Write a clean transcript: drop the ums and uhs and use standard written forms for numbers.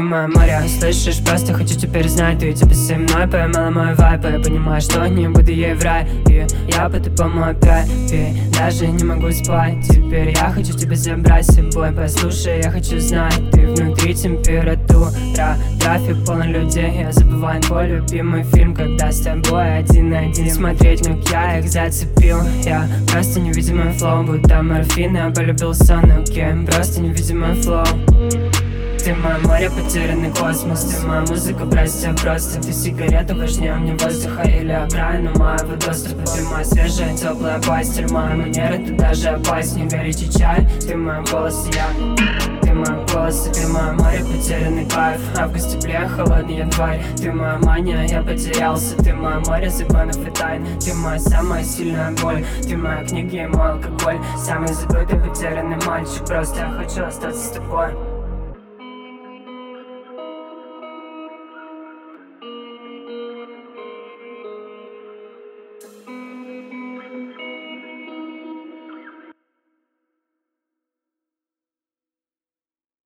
мое море, слышишь, просто хочу теперь знать. Ты типа со мной поймала мой вайп, я понимаю, что не буду ей в рай. И я потупому опять, и даже не могу спать. Теперь я хочу тебя забрать с собой, послушай, я хочу знать. Ты внутри температура, трафик полон людей. Я забываю твой любимый фильм, когда с тобой один на один. Смотреть, как я их зацепил. Я просто невидимый флоу, будто морфин. Я полюбил сон, окей, просто невидимый флоу. Ты мое море, потерянный космос. Ты моя музыка, прости, просто. Ты сигарета, важнее мне воздуха или окраина моего доступа. Ты моя свежая, теплая постель, моя манера, ты даже опаснее. Горячий чай, ты мой голос, я. Ты мой голос, ты мое море, потерянный кайф. Август, теплее, холодный январь. Ты моя мания, я потерялся. Ты мое море, законов и тайн. Ты моя самая сильная боль. Ты моя книга и мой алкоголь. Самый забытый, потерянный мальчик. Просто я хочу остаться с тобой.